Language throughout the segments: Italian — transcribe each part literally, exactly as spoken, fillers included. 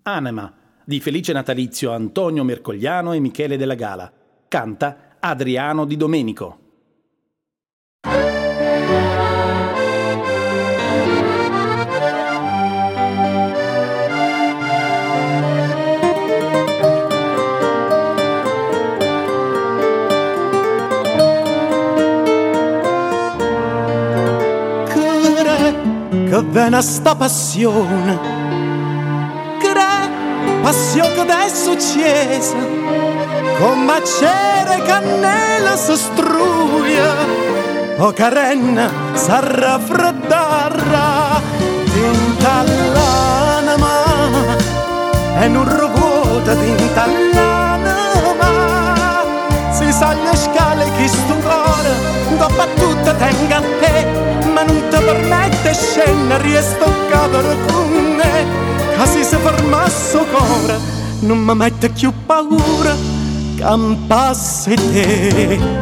Anima, di felice natalizio Antonio Mercogliano e Michele Della Gala. Canta Adriano Di Domenico. Che vena sta passione, che re, passione che adesso accesa, come c'era cannella si struia, o carenna sa raffreddarra, tinta l'anima, e non ruota tinta l'anima, si sa le scale che sto cuore, dopo tutto tenga a te, ma non ti permette scendere e stoccare con me, che se si fermasse il cuore non mi mette più paura che mi passi te.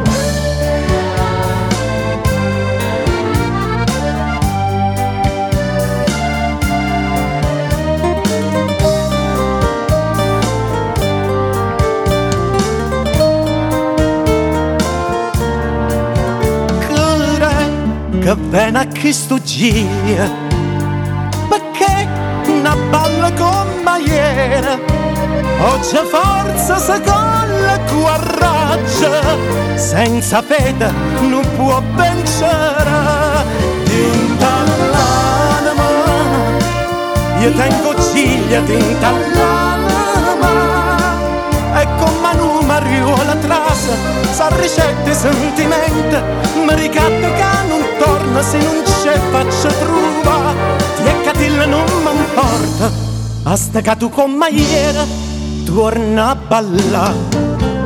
Che vena a chi sto gira, perché una balla come ieri, oggi forza si colla coraggio, senza fede non può vincere, tinta l'anima, io tengo ciglia tinta l'anima, e come numero la trasa, sa ricette sentimenti, mi ricatta che non torna se non c'è faccia truva, ti è catilla non mi importa, basta che tu come ieri torna a ballare.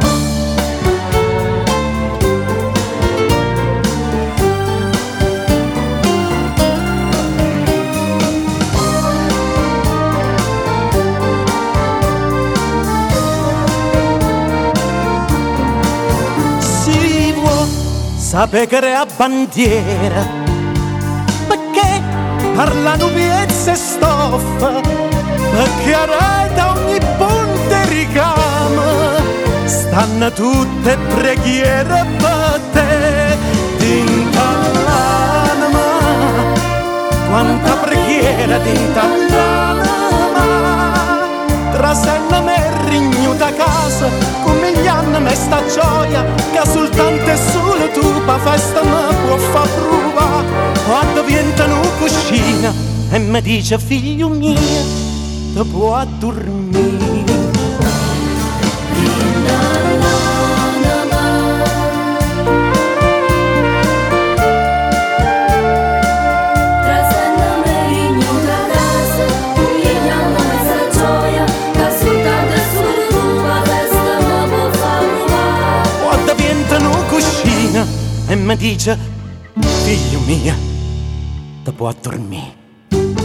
Sape che è a bandiera, perché parlano piezze e stoffa, perché a rete ogni ponte ricama, stanno tutte preghiere per te, tinta l'anima, quanta preghiera tinta l'anima, trasenna me rignuta a casa, come gli anni me sta gioia, che soltanto e solo tu pa festa mi può fa prova, quando viene una cuscina e mi dice figlio mio, ti può addormire. E mi dice, figlio mio, ti può dormire.